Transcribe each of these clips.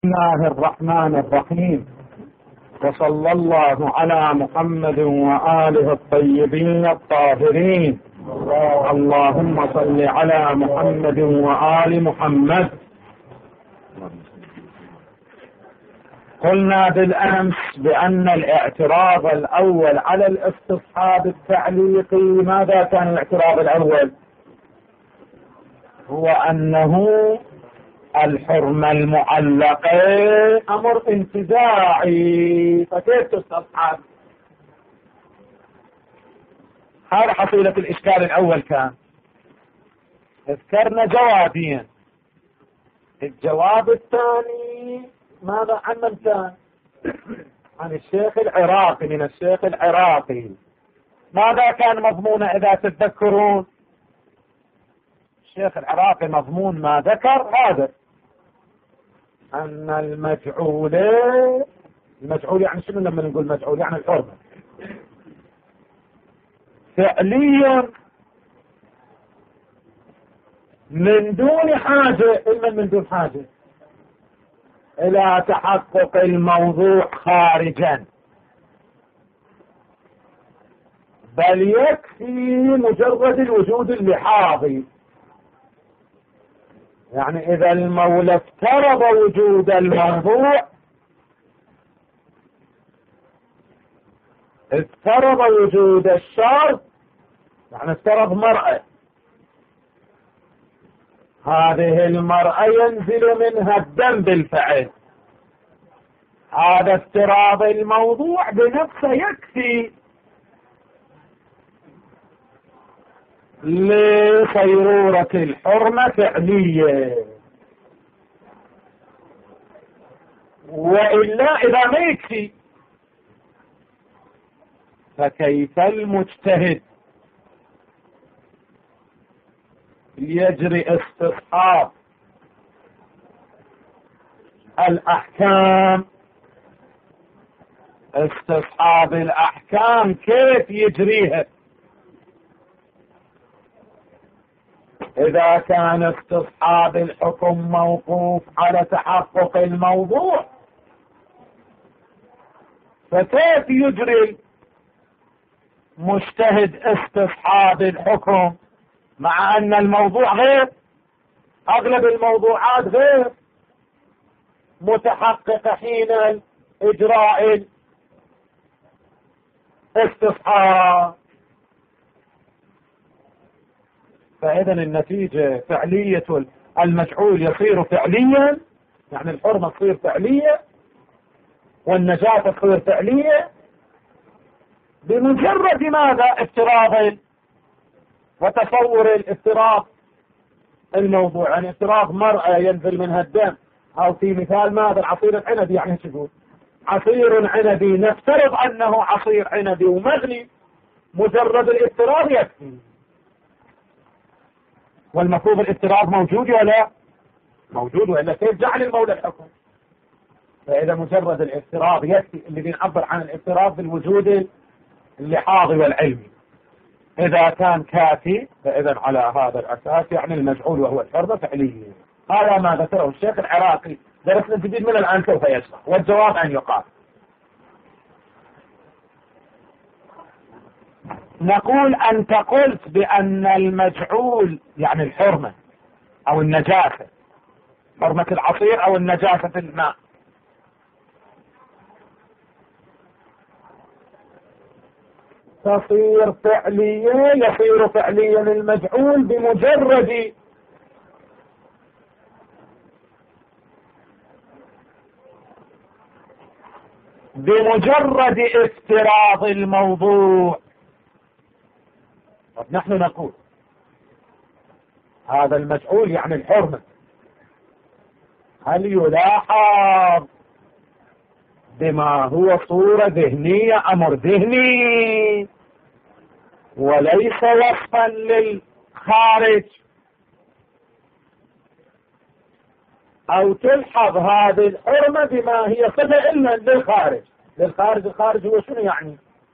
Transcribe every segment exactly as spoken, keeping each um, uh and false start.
الله الرحمن الرحيم، وصلى الله على محمد وآله الطيبين الطاهرين. اللهم صل على محمد وآل محمد. قلنا بالأمس بأن الاعتراض الأول على الاستصحاب التعليقي، ماذا كان الاعتراض الأول؟ هو أنه الحرمة المعلقة أمر انتزاعي، فكيف تستصحب؟ هذا حصيلة الإشكال الأول. كان ذكرنا جوابين. الجواب الثاني ماذا عن من كان؟ عن الشيخ العراقي، من الشيخ العراقي. ماذا كان مضمونه إذا تتذكرون؟ الشيخ العراقي مضمون ما ذكر هذا، أن المجعول، المجعول يعني شنو لما نقول مجعول؟ يعني الحرمة فعليا من دون حاجة، إلا من دون حاجة إلى تحقق الموضوع خارجا، بل يكفي مجرد الوجود اللحاظي. يعني إذا المولى افترض وجود الموضوع، افترض وجود الشرط، يعني افترض مرأة، هذه المرأة ينزل منها الدم بالفعل، هذا افتراض الموضوع بنفسه يكفي لصيرورة الحرمة فعلية. وإلا إذا ما يكفي فكيف المجتهد يجري استصحاب الأحكام؟ استصحاب الأحكام كيف يجريها إذا كان استصحاب الحكم موقوف على تحقق الموضوع؟ فكيف يجري مجتهد استصحاب الحكم مع أن الموضوع غير، أغلب الموضوعات غير متحققة حين إجراء الاستصحاب؟ فإذا النتيجة فعلية المجعول يصير فعليا، يعني الحرمة تصير فعلية والنجاة تصير فعلية بمجرد ماذا؟ افتراض وتصور الافتراض الموضوع. يعني افتراض مرأة ينزل منها الدم، أو في مثال ماذا؟ العصير العنبي، يعني شو عصير عنبي، نفترض أنه عصير عنبي ومغلي، مجرد الافتراض يكفي. والمفروض الافتراض موجود ولا موجود، وإلا كيف جعل المولى الحكم؟ فإذا مجرد الافتراض يكفي، اللي بنعبر عن الافتراض بالوجود اللحاظي والعلمي. إذا كان كافي فإذا على هذا الأساس يعني المجعول وهو الحرمة فعليا. هذا ما ذكره الشيخ العراقي، درسنا الجديد من الآن سوف يشرح. والجواب أن يقال، نقول أنت قلت بأن المجعول يعني الحرمة أو النجاسة، حرمة العصير أو النجاسة الماء، تصير فعلية، يصير فعليا المجعول بمجرد بمجرد افتراض الموضوع. نحن نقول هذا المجعول يعني الحرمة، هل يلاحظ بما هو صورة ذهنية، أمر ذهني وليس وصفا للخارج؟ أو تلحظ هذه الحرمة بما هي صفة إلا للخارج؟ للخارج، الخارج هو شنو يعني؟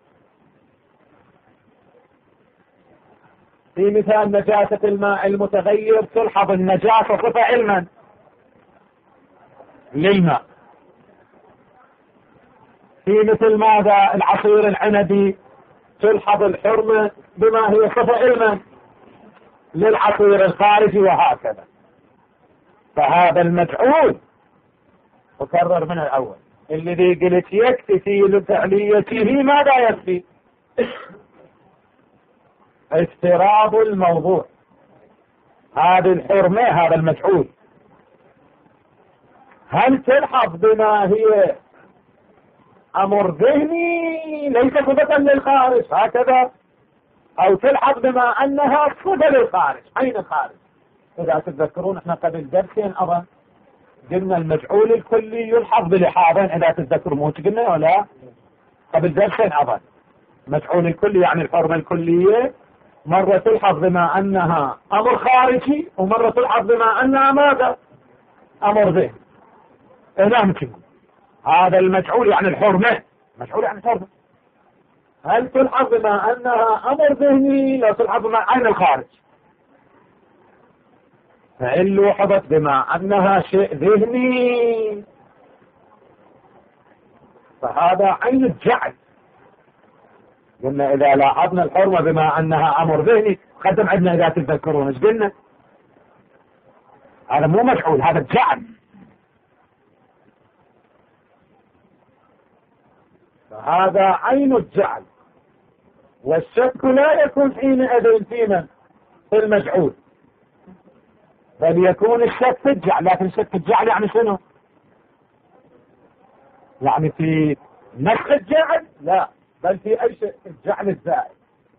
في مثال نجاسة الماء المتغير تلحظ النجاسة صفة علما، للماء، في مثل ماذا؟ العصير العنبي تلحظ الحرمة بما هي صفة علما للعصير الخارجي وهكذا. فهذا المجعول أكرر من الأول الذي قلت يكتفي لفعليته ماذا يكفي؟ افتراض الموضوع. هذه الحرمة هذا المجعول هل تلحظ بما هي أمر ذهني ليس صفة للخارج هكذا، أو تلحظ بما أنها صفة للخارج عين الخارج؟ إذا تتذكرون احنا قبل درسين أظن قلنا المجعول الكلي يلحظ بلحاظين، إذا تتذكرون مو قلنا ولا قبل درسين أظن. مجعول الكلي يعني الحرمة الكلية مرة تلحظ بما أنها أمر خارجي، ومرة تلحظ بما أنها ماذا؟ أمر ذهني. إذا ممكن هذا المجعول يعني الحرمة، مجعول يعني الحرمة، هل تلحظ بما أنها أمر ذهني لا تلحظ بما عين الخارج؟ فإن لوحظت بما أنها شيء ذهني فهذا عين الجعل. قلنا إذا لاحظنا الحرمة بما أنها أمر ذهني قدم عندنا إذا تتذكرون ايش قلنا؟ هذا مو مجعول، هذا الجعل. فهذا عين الجعل، والشك لا يكون حينئذ في من؟ في المجعول، بل يكون الشك في الجعل. لكن الشك في الجعل يعني شنو؟ يعني في نسخ الجعل؟ لا، بل في أي شيء، في الجعل الزائد.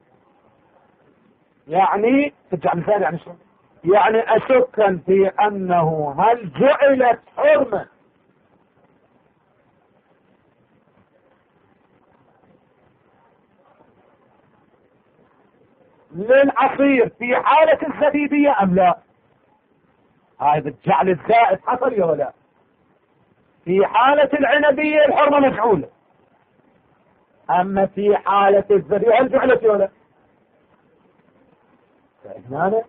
يعني في الجعل الزائد يعني شنو؟ يعني أشكا في أنه هل جعلت حرمة للعصير في حالة الزبيبية أم لا؟ هذا الجعل الزائد حصل يا ولا؟ في حالة العنبية الحرمة مجعولة، أما في حالة الزبيبية هل جعلت يا ولا؟ فهنا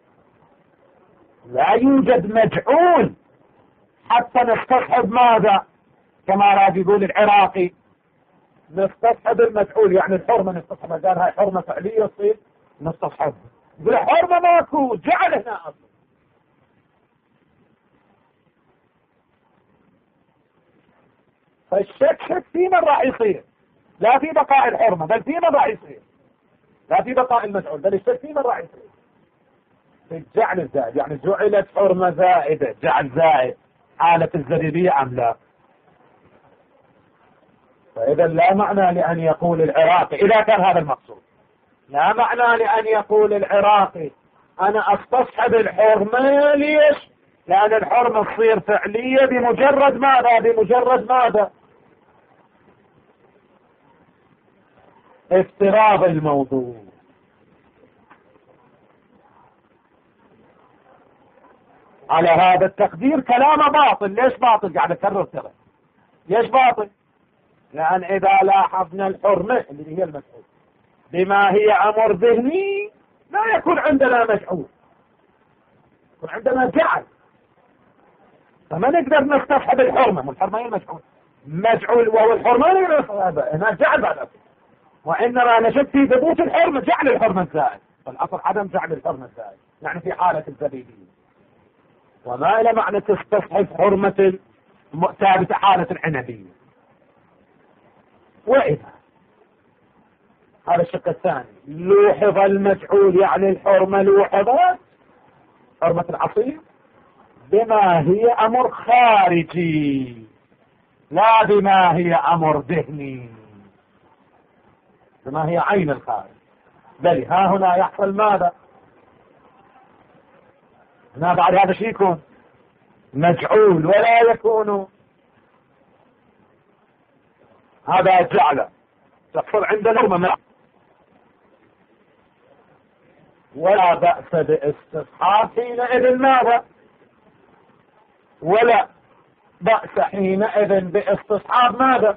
لا يوجد مجعول حتى نستصحب ماذا؟ كما راد يقول العراقي نستصحب المجعول، يعني الحرمة نستصحبها، قال هاي حرمة فعلية تصير نستصحبها. يقول حرمة ماكو، جعل هنا أصلا. فالشك شك في من راح يصير، لا في بقاء الحرمة، بل في من راح يصير، لا في بقاء المجعول، بل الشك في من راح يصير في الجعل الزائد. يعني جعلت حرمة زائدة، جعل زائد حالة الزبيبية أم لا؟ فإذا لا معنى لأن يقول العراقي إذا كان هذا المقصود، لا معنى لأن يقول العراقي أنا أستصحب الحرمة. ليش؟ لأن الحرمة تصير فعلية بمجرد ماذا؟ بمجرد ماذا؟ افتراض الموضوع. على هذا التقدير كلامه باطل. ليش باطل؟ قاعد أكرر ترى. ليش باطل؟ لأن إذا لاحظنا الحرمة اللي هي المسؤول بما هي أمر ذهني لا يكون عندنا مجعول، يكون عندنا جعل. فما نقدر نستصحب الحرمة، والحرمة هي المجعول، مجعول وهو الحرمة هنا جعل بعد أصل. وإنما نشك في ثبوت الحرمة، جعل الحرمة الزائد، فالأصل عدم جعل الحرمة الزائد، يعني في حالة الزبيبية. وما إلى معنى تستصحب حرمة ثابتة حالة العنبية. وإذا هذا الشق الثاني لوحظ المجعول، يعني الحرمة لوحظت حرمة العصير بما هي أمر خارجي لا بما هي أمر ذهني، بما هي عين الخارج. بل ها هنا يحصل ماذا؟ هنا بعد هذا شيء يكون مجعول ولا يكون هذا جعله، تحصل عندنا حرمة، ولا بأس باستصحاب حينئذ ماذا؟ ولا بأس حينئذ باستصحاب ماذا؟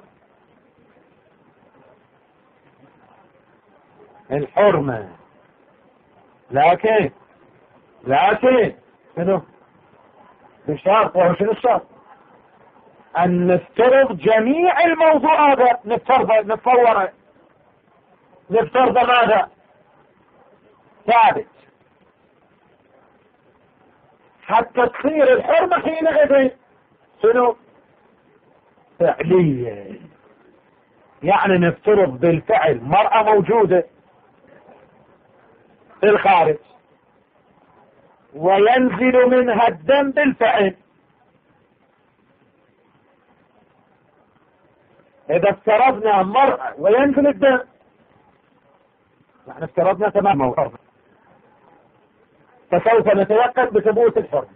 الحرمة. لكن لكن شنو؟ بشرط، وهو شنو الشرط؟ أن نفترض جميع الموضوع هذا، نفترض نتصور نفترض ماذا؟ ثابت، حتى تصير الحرمة حينئذ شنو؟ فعلية. يعني نفترض بالفعل مرأة موجودة في الخارج وينزل منها الدم بالفعل. إذا افترضنا مرأة وينزل الدم، نحن افترضنا تمام الحرمة، فسوف نتيقن بثبوت الحرمة،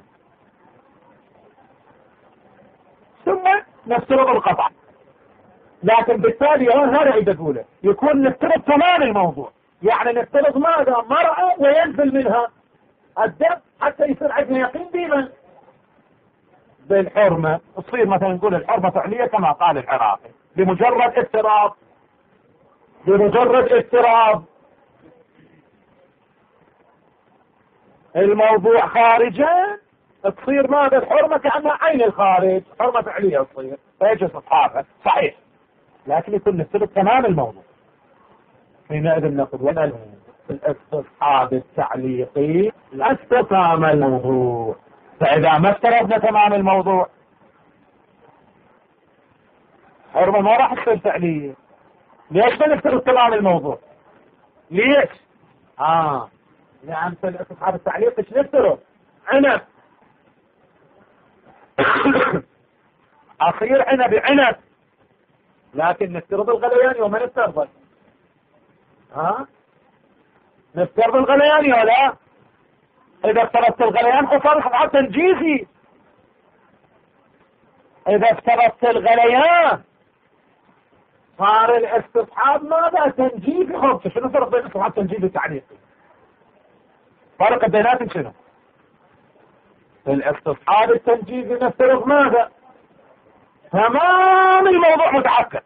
ثم نفترض القطع. لكن بالتالي هون هذا اللي بقوله، يكون نفترض تمام الموضوع. يعني نفترض ماذا؟ مرأة وينزل منها الدم حتى يصير عندنا يقين بمن؟ بالحرمة. تصير مثلا نقول الحرمة فعلية كما قال العراقي بمجرد افتراض، بمجرد افتراض الموضوع خارجا، تصير ماذا؟ الحرمة كأنها عين الخارج، حرمة فعلية تصير فيجلس أصحابها صحيح. لكن يكون نفترض تمام الموضوع، حينئذ نقول ولا الاستصحاب التعليقي لا تمام الموضوع. فإذا ما افترضنا تمام الموضوع، حرمة ما راح تصير فعلية. ليش بنفترض تمام الموضوع؟ ليش؟ آه يعني في الاستصحاب التعليقي ايش نفترض؟ عنب أصير عنب عنب، لكن نفترض الغليان وما نفترض. ها نفترض الغليان ولا؟ إذا افترضت الغليان حصل حصل تنجيزي. إذا افترضت الغليان صار الاستصحاب ماذا؟ تنجيزي. خبص شنو فرق بين الاستصحاب تنجيزي وتعليقي؟ فرق بيناتهم شنو؟ الاستصحاب التنجيزي نفترض ماذا؟ تمام الموضوع متعقد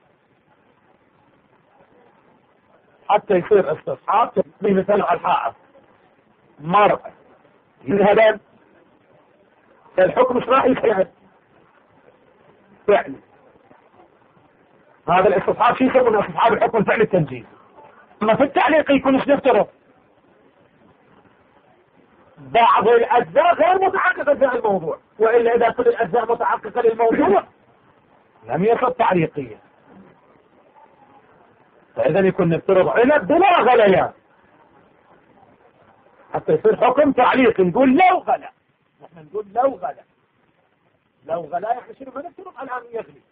حتى يصير استصحاب. مثل الحائط مرأة يذهبان الحكم مش راح يفعل فعل. هذا الاستصحاب شيء يسمونه استصحاب الحكم الفعل التنجيزي. اما في التعليق يكون ايش نفترض؟ بعض الاجزاء غير متحققه في الموضوع، والا اذا كل الاجزاء متحققه للموضوع لم يصل تعليقيا. فاذا يكون نفترض عنب بلا غليان حتى يصير حكم تعليقي. نقول لو غلا، نحن نقول لو غلا، لو غلا يعني شنو؟ ما نفترض الان يغلي،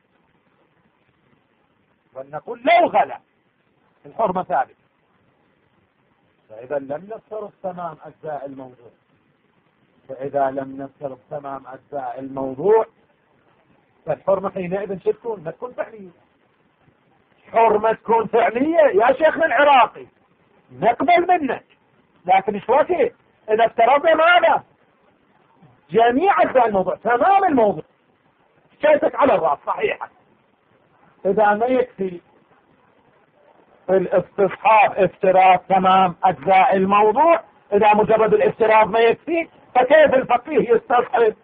ونقول لو غلا الحرمه ثابته. فإذا لم نفترض تمام أجزاء الموضوع، فإذا لم نفترض تمام أجزاء الموضوع فالحرمة حينئذ شو تكون؟ ما تكون فعلية. حرمة تكون فعلية يا شيخنا العراقي نقبل منك، لكن ايش وقت إذا افترضنا ماذا؟ جميع أجزاء الموضوع، تمام الموضوع، شيتك على الرأس صحيحة. إذا ما يكفي الاستصحاب افتراض تمام أجزاء الموضوع، إذا مجرد الافتراض ما يكفي، فكيف الفقيه يستصحب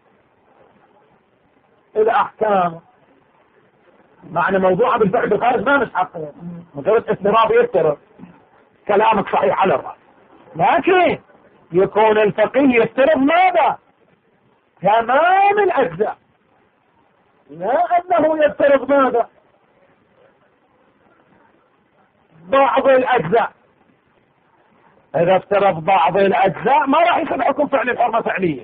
الأحكام؟ معنى موضوعه بالفعل بالخارج ما مش حقه، مجرد افتراض يفترض. كلامك صحيح على الرأس، لكن يكون الفقيه يفترض ماذا؟ تمام الأجزاء، لا أنه يفترض ماذا؟ بعض الأجزاء. إذا افترض بعض الأجزاء ما راح يصير حكم فعل الحرمة فعلية،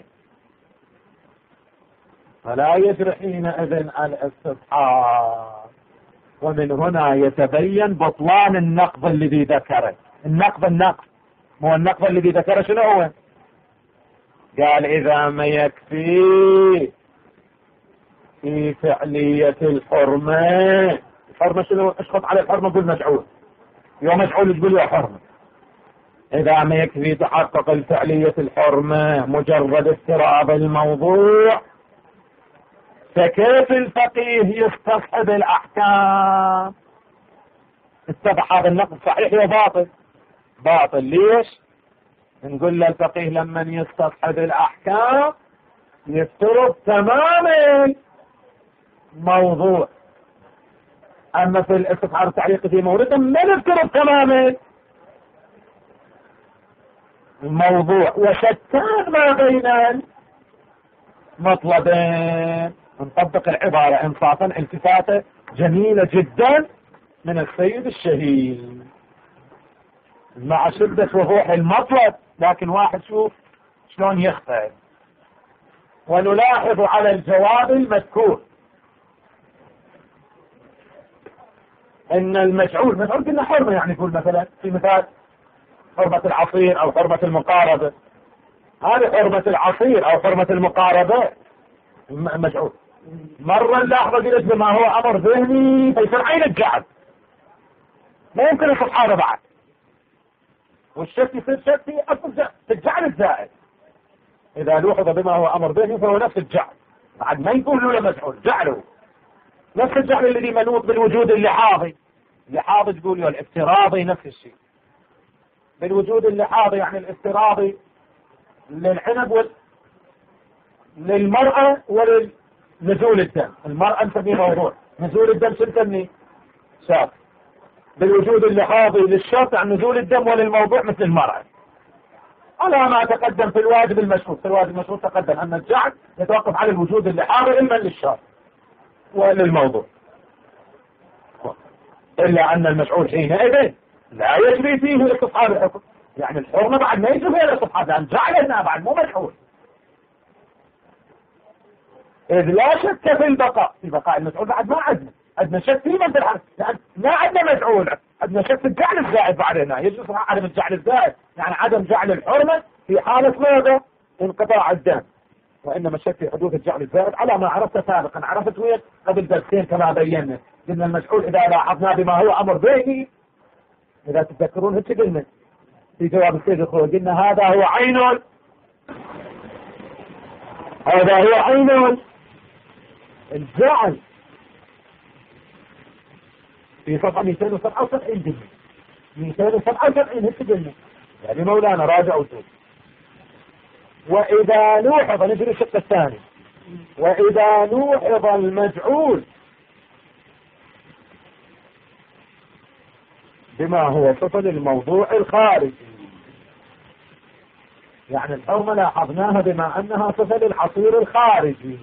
فلا يجري حينئذ الاستصحاب. ومن هنا يتبين بطلان النقض الذي ذكره. النقض النقض مو النقض الذي ذكره شنو هو؟ قال إذا ما يكفي في فعلية الحرمة. الحرمة شنو؟ اسقط على الحرمة قول مجعول، يوم مجعول تقول له حرمة. إذا ما يكفي تحقق الفعلية الحرمة مجرد افتراض الموضوع، فكيف الفقيه يستصحب الأحكام؟ اتضح هذا النقد صحيح وباطل؟ باطل. ليش؟ نقول للفقيه لما يستصحب الأحكام يفترض تماما موضوع. أما في الاستصحاب التعليقي في مورد ما نذكره تماما الموضوع، وشتان ما بين المطلبين. نطبق العبارة انصافا التفاتة جميلة جدا من السيد الشهيد مع شدة وضوح المطلب، لكن واحد شوف شلون يخطئ. ونلاحظ على الجواب المذكور ان المجعول مفعول قلنا حرمة، يعني يقول مثلا في مثال حرمة العصير او حرمة المقاربة، هذه حرمة العصير او حرمة المقاربة مجعول. مرة اللحظة قلت بما هو امر ذهني فيصير عين الجعل، ما يمكن يصح هذا بعد، والشك يصير شك في اصل الجعل الزائد. اذا لوحظ بما هو امر ذهني فهو نفس الجعل، بعد ما يقول له مجعول جعله نفس الجعل الذي منوط بالوجود اللحاظي. اللحاظي تقول له الافتراضي نفس الشيء بالوجود اللحاظي، يعني الافتراضي للعنب وال... للمرأة ولنزول الدم. المرأة نسميه موضوع، نزول الدم شو نسميه؟ شرط. بالوجود اللحاظي للشرط عن نزول الدم وللموضوع مثل المرأة، على ما تقدم في الواجب المشروط. في الواجب المشروط تقدم أن الجعل يتوقف على الوجود اللحاظي علما للشرط وللموضوع، إلا أن المفعول حينئذ لا يجري فيه الاستصحاب الحكم، يعني الحرمة بعد ما يجري فيها الاستصحاب، لأن جعل هنا بعد مو مفعول، إذ لا شك في البقاء. في بقاء المفعول بعد ما عندنا عندنا شك في من في الحرف، لأن ما عندنا مفعول، عندنا شك في الجعل الزائد بعد هنا. يجب عدم الجعل الزائد، يعني عدم جعل الحرمة في حالة ماذا؟ انقطاع الدم. وإنما الشك في حدوث الجعل الزائد على ما عرفت سابقا. عرفت وين؟ قبل درسين كما بينا قلنا المشعول إذا لاحظنا بما هو أمر ذهني، إذا تتذكرون هيك قلنا في جواب السيد الخروج، قلنا هذا هو عين، هذا هو عين الجعل في صفحة مئتين وسبعة وسبعين قلنا مئتين وسبعة وسبعين هيك قلنا، يعني مولانا راجع وشوف. وإذا لوحظ نجري الشق الثاني، وإذا لوحظ المجعول بما هو صفة الموضوع الخارجي، يعني الحرمة لاحظناها بما أنها صفة للعصير الخارجي،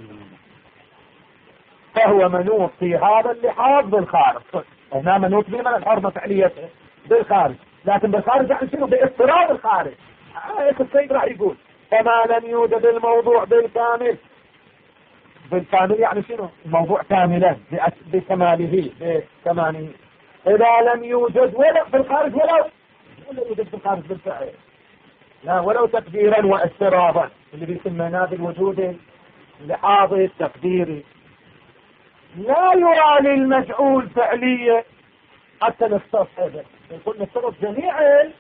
فهو منوط في هذا اللحاظ بالخارج. هنا منوط بمن الحرمة فعلية بالخارج، لكن بالخارج يعني شنو؟ باضطراب الخارج. آية السيد راح يقول فما لم يوجد الموضوع بالكامل. بالكامل يعني شنو؟ الموضوع كاملا بكماله بكماله. إذا لم يوجد ولا في الخارج ولو ولا يوجد في الخارج بالفعل، لا ولو تقديرا واسترابا، اللي بيسميناه بالوجود اللحاظي التقديري، لا يرى للمجعول فعلية حتى نستصحبه. يقول نفترض جميع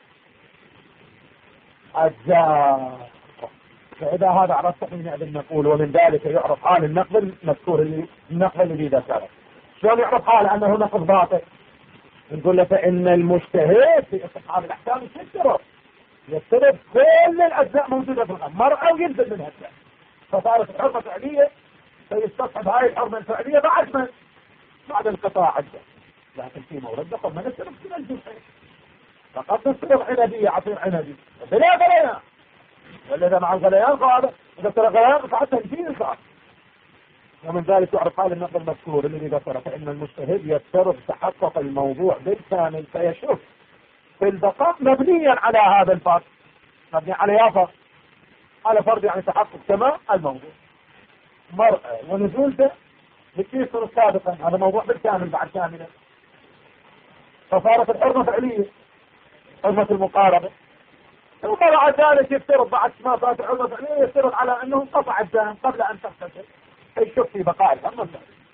الأجزاء. فإذا هذا عرفت حينئذ نقول ومن ذلك يعرف حال النقل المذكور اللي النقل الذي ذكره. شلون يعرف حال أنه نقل باطل؟ نقول له فإن المجتهد في استصحاب الأحكام يفترض يفترض كل الأجزاء موجودة في المرأة وينزل منها الجزء، فصارت الحرمة فعلية فيستصحب هاي الحرمة الفعلية بعد من؟ بعد انقطاع الجزء. لكن في مورد دخل ما نفترض كل الجزئين، فقد نفترض عنبية عصير عنبي بلا غليان، ولا إذا مع الغليان فهذا إذا ترى غليان فحتى يجين صار. ومن ذلك يعرف حال النقل المذكور الذي ذكره، فإن المجتهد يفترض تحقق الموضوع بالكامل فيشوف في البقاء مبنيا على هذا الفرض، مبني على يا فرض، على فرض يعني تحقق تمام الموضوع مرأة ونزول ده بكيسر سابقا، هذا موضوع بالكامل بعد كاملة، فصارت الحرمة فعلية حرمة المقاربة. ثم بعد ذلك يفترض بعد ما صارت الحرمة فعلية يفترض على أنه انقطع الدم قبل أن تغتسل، يشوف في بقاء الحرمة.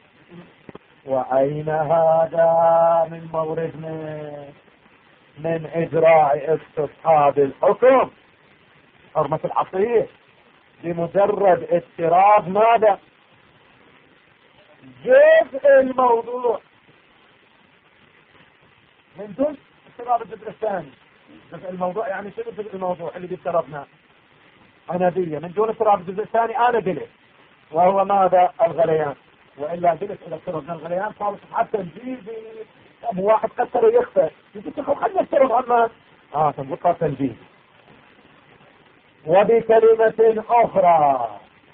وأين هذا من مورد من, من إجراء استصحاب الحكم حرمة العصير بمجرد اضطراب ماذا؟ جزء الموضوع من دون اضطراب الجزء الثاني. جزء الموضوع يعني شنو جزء الموضوع اللي بيفترضنا؟ عنبية من دون اضطراب الجزء الثاني أنا قلت وهو ماذا؟ الغليان. وإلا جلس إلى افتراض من الغليان صار حتى تنجيزي. أبو واحد كسر ويخفى يقول لك خلنا نفترض عما اه تنبقى تنجيزي. وبكلمة أخرى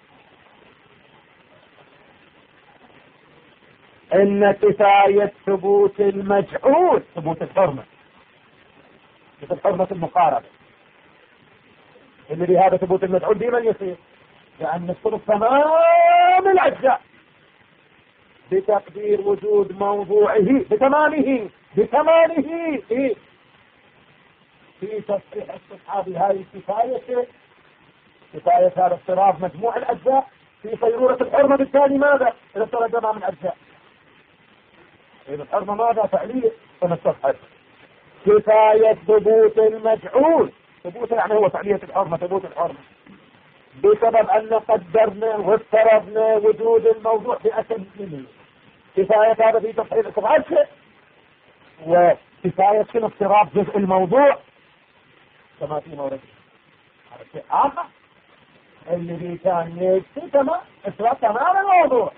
إن كفاية ثبوت المجعول ثبوت الحرمة مثل حرمة المقاربة اللي بهذا ثبوت المجعول دي من يصير لأن نفترض تمام الأجزاء بتقدير وجود موضوعه بتمامه بتمامه إيه؟ في تصحيح استصحاب هذه الكفاية كفاية هذا افتراض مجموع الأجزاء في صيرورة الحرمة بالتالي ماذا؟ إذا افترض جمع من الأجزاء إذا الحرمة ماذا فعلية فنستصحب كفاية ثبوت المجعول ثبوت يعني هو فعلية الحرمة ثبوت الحرمة بسبب أن قدرنا وافترضنا وجود الموضوع بأسم منه كفاية هذا في تصحيح الاستصحاب شيء وكفاية شنو افتراض جزء الموضوع كما في مورد هذا شيء آخر اللي كان يكفي تمام افتراض تمام الموضوع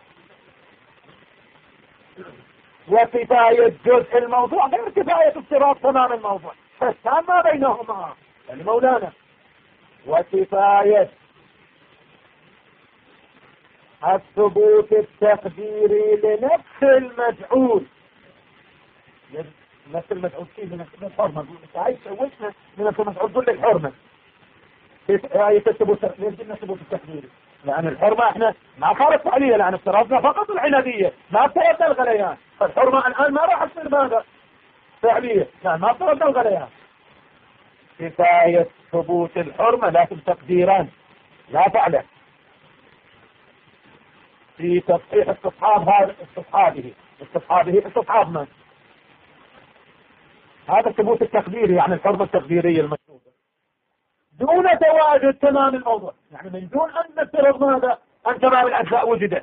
وكفاية جزء الموضوع غير كفاية افتراض تمام الموضوع فالسام ما بينهما يعني مولانا وكفاية الثبوت التقديري لنفس المجعول نفس المجعول فيه من الحرمة انت عايز تسويشنا من نفس المجعول كل الحرمة كفاية الثبوت ليش قلنا الثبوت التقديري لأن الحرمة احنا ما صارت فعلية لأن افترضنا فقط العنادية ما افترضنا الغليان فالحرمة الآن ما راح تصير ماذا فعلية لأن ما افترضنا الغليان كفاية ثبوت الحرمة لكن تقديرا لا فعلا في تصحيح استصحاب هذا استصحابه استصحابه استصحاب من هذا الثبوت التقديري يعني الحرمة التقديرية المشروطة دون تواجد تمام الموضوع يعني من دون أن نفترض ماذا أن تمام الأجزاء وجدت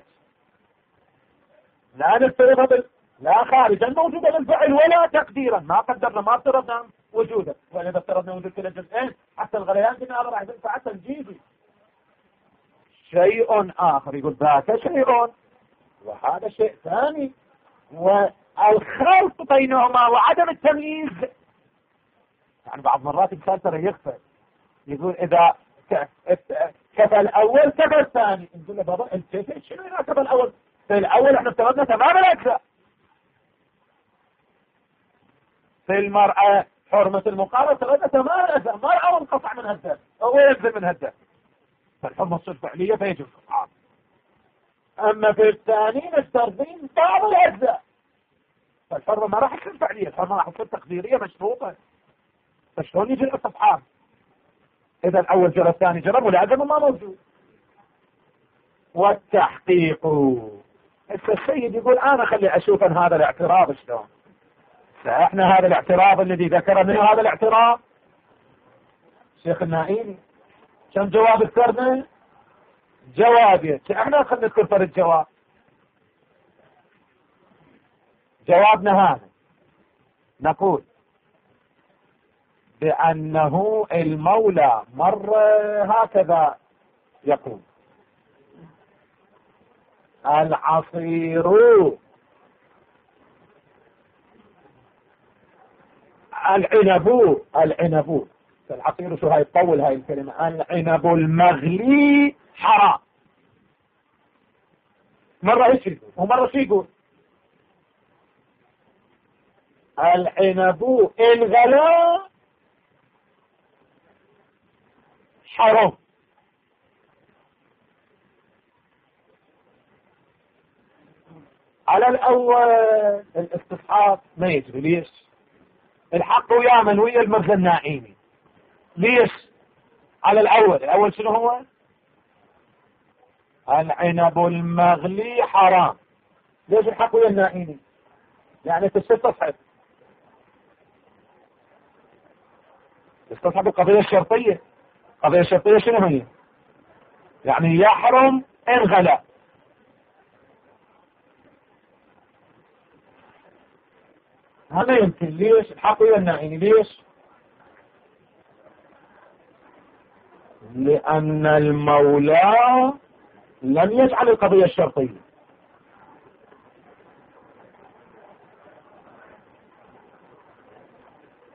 لا نفترضها بال... لا خارجا موجودة بالفعل ولا تقديرا ما قدرنا ما افترضنا وجوده وإذا افترضنا وجود كل الجزئين حتى الغليان كنا هذا راح يدفع حتى نجيبه شيء آخر يقول ذاك شيء وهذا شيء ثاني والخلط بينهما وعدم التمييز يعني بعض مرات الإنسان ترى يخفى يقول إذا كفى الأول كفى الثاني نقول له بابا أنت شنو إذا كفى الأول في الأول احنا افترضنا تمام الأجزاء في المرأة حرمة المقارنة افترضنا تمام الأجزاء مرأة وانقطع من هالذات أو ينزل من هالذات فالحرمة تصير فعلية فيجب القطعان أما في الثاني مسترضين بعض الأجزاء فالحرمة ما راح تصير فعلية الحرمة راح تصير تقديرية مشروطة فشلون يجي الاستصحاب إذا الأول جرى الثاني جرى ولازم ما موجود والتحقيق السيد يقول أنا خلي أشوف أن هذا الاعتراض شلون احنا هذا الاعتراض الذي ذكر منه هذا الاعتراض شيخ النائين كم جواب اذكرنا جوابي احنا خلينا نذكر فرد جواب جوابنا هذا نقول بأنه المولى مرة هكذا يقول العصير العنب العنب العصير شو هاي تطول هاي الكلمة العنب المغلي حرام مرة ايش يقول ومرة شو يقول العنب الغلا حرام على الأول الاستصحاب ما يجري ليش الحق ويا من ويا المغزى النائمي ليش على الأول الأول شنو هو العنب المغلي حرام ليش الحق ويا النائمي يعني تستصحب تستصحب القضية الشرطية القضية الشرطية شنو هي يعني يحرم إن غلا هذا يمكن ليش الحق ويا النائمي ليش لأن المولى لم يجعل القضية الشرطية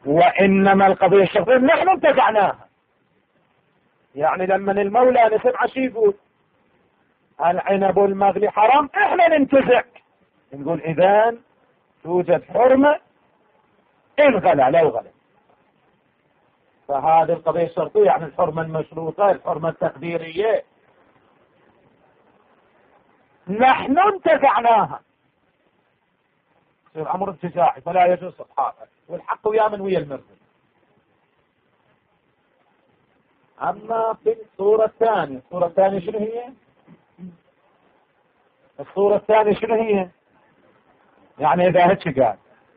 وإنما القضية الشرطية نحن انتزعناها. يعني لما المولى نسمع شي يقول العنب المغلي حرام، احنا ننتزع نقول اذا توجد حرمة ان غلا لو غلا. فهذه القضية الشرطية، يعني الحرمة المشروطة، الحرمة التقديرية نحن انتزعناها، يصير امر انتزاعي فلا يجوز اصحابه، والحق ويا من ويا المرسل. اما في الصورة الثانية، الصورة الثانية شنو هي؟ الصورة الثانية شنو هي؟ يعني اذا هيك قال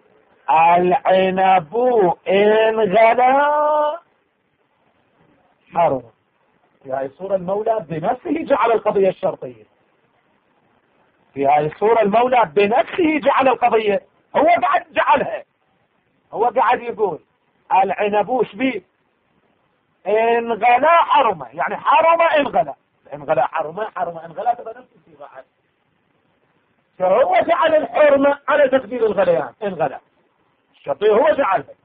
العنب ان غلا حرم، في هذه الصورة المولى بنفسه جعل القضية الشرطية. في هذه الصورة المولى بنفسه جعل القضية، هو قاعد جعلها، هو قاعد يقول العنب وش بيه ان غلا حرمه، يعني حرمه ان غلا، ان غلا حرمه، حرمه ان غلا، تبقى نفس الصيغه. فهو جعل الحرمه على تقدير الغليان ان غلا، الشرطيه هو جعلها،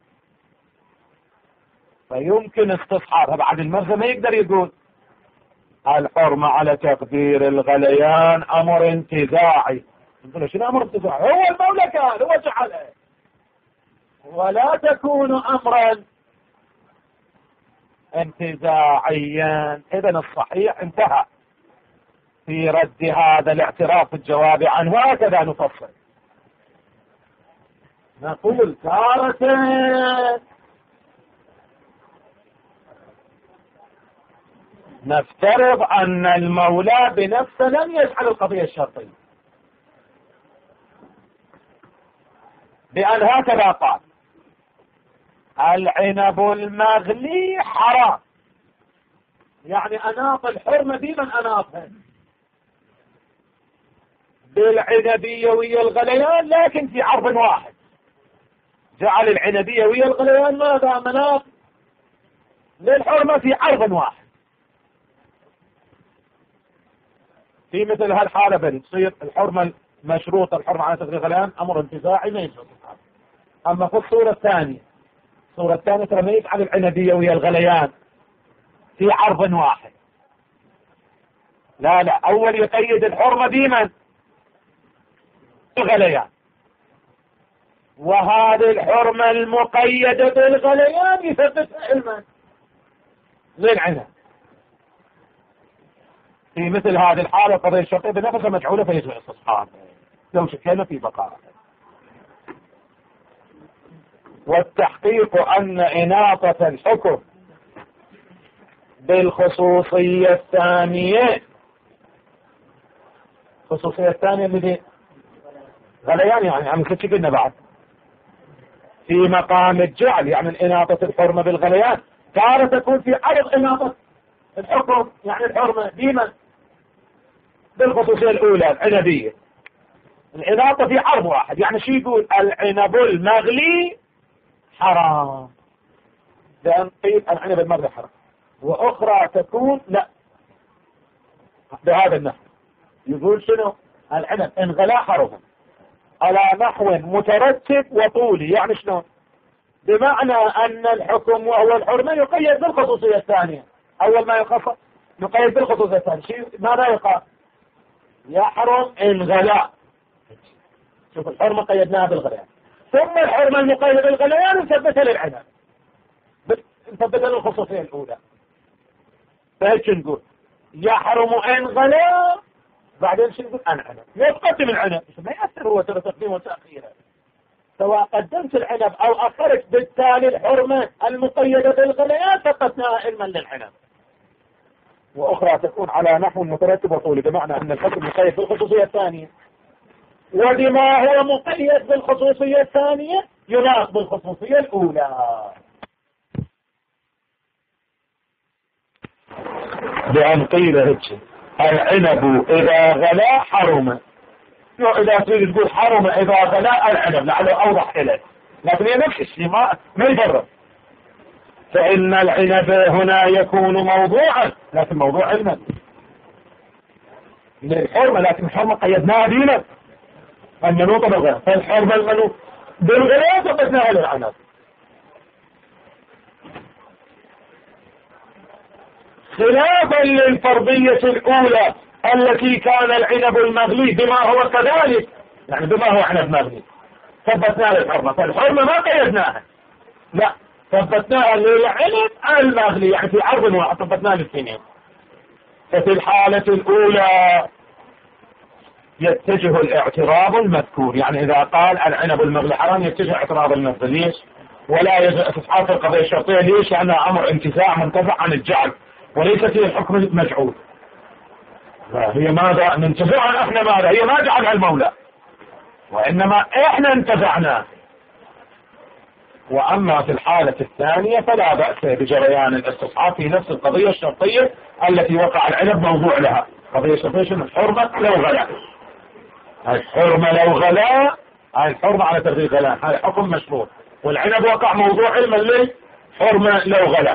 فيمكن استصحابها. بعد المرزا ما يقدر يقول الحرمه على تقدير الغليان امر انتزاعي. نقول شنو امر انتزاعي؟ هو المولى قال، هو جعلها، ولا تكون امرا انتزاعيا. اذا الصحيح انتهى في رد هذا الاعتراف في الجواب عنه. هكذا نفصل، نقول تارة نفترض ان المولى بنفسه لم يجعل القضية الشرطية، بأن هكذا قال العنب المغلي حرام، يعني أناط الحرمة دي من أناطها بالعنبية ويا الغليان، لكن في عرض واحد. جعل العنبية ويا الغليان ماذا؟ مناط للحرمة في عرض واحد. في مثل هالحالة بل تصير الحرمة المشروطة، الحرمة على تقدير الغليان أمر انتزاعي ما يجوز. أما في الصورة الثانية، الصورة الثانية ترى ما يجعل العنبية ويا الغليان في عرض واحد، لا لا، أول يقيد الحرمة ديما الغليان، وهذه الحرمة المقيدة بالغليان يثبتها علما للعنب. في مثل هذه الحالة القضية الشرطية بنفسها مجعولة فيجب استصحاب لو شكلنا في بقاء. والتحقيق أن إناطة الحكم بالخصوصية الثانية، الخصوصية الثانية اللي غليان، يعني عم كتش قلنا بعد في مقام الجعل، يعني الإناطة الحرمة بالغليان تارة تكون في عرض إناطة الحكم، يعني الحرمة ديما بالخصوصية الأولى العنبية، الإناطة في عرض واحد. يعني شو يقول العنب المغلي حرام، لأن قيل العنب المغلي حرام، وأخرى تكون لا بهذا النحو، يقول شنو العنب إن غلا حرم على نحو مترتب وطولي. يعني شنو؟ بمعنى أن الحكم وهو الحرمة يقيد بالخصوصية الثانية، أول ما يخصص يقيد بالخصوصية الثانية. شيء ماذا يقال؟ يحرم إن غلا، شوف الحرمة قيدناها بالغليان، ثم الحرمة المقيدة بالغليان نثبتها للعنب، نثبتها للخصوصية الأولى. فهيك نقول يحرم إن غلا، بعدين شو نقول أنا عنب، يتقدم العنب، ما يأثر هو ترى تقديم وتأخير، سواء قدمت العنب أو أخرت، بالتالي الحرمة المقيدة بالغليان ثبتناها علما للعنب. وأخرى تكون على نحو مترتب وطولي، بمعنى أن الحكم مقيد بالخصوصية الثانية، وبما هو مقيد بالخصوصية الثانية يناق بالخصوصية الأولى. بأن قيل هيك العنب إذا غلا حرم، إذا تريد تقول حرم إذا غلا العنب لعله أوضح إليك، لكن هي نفس الشيء ما ما يبرر. فإن العنب هنا يكون موضوعا، لكن موضوع علما للحرمة، لكن الحرمة قيدناها دينا المنوطة بالغلا، فالحرمة المنوطة بالغلا فقدناها للعنب. خلافا للفرضية الأولى التي كان العنب المغلي بما هو كذلك، يعني بما هو عنب مغلي ثبتنا للحرمة، فالحرمة ما قيدناها، لا ثبتناها للعنب المغلي، يعني في عرض واحد ثبتناها للسنين. ففي الحالة الأولى يتجه الاعتراض المذكور، يعني إذا قال العنب المغلي حرام يتجه اعتراض المذكور. ليش؟ ولا يجب استصحاب القضية الشرطية. ليش؟ لأنها أمر انتفاع منتفع عن الجعل وليس فيه الحكم المجعول. هي ماذا ننتفع عن احنا ماذا؟ هي ما جعلها المولى وإنما احنا انتفعنا. وأما في الحالة الثانية فلا بأس بجريان الاستصحاب في نفس القضية الشرطية التي وقع العنب موضوع لها. قضية شرطية شنو؟ الحرمة لو غلا، الحرمة لو غلا، هاي الحرمة على تغيير غلا، هاي حكم مشروط، والعنب وقع موضوع علما ليه؟ حرمة لو غلا.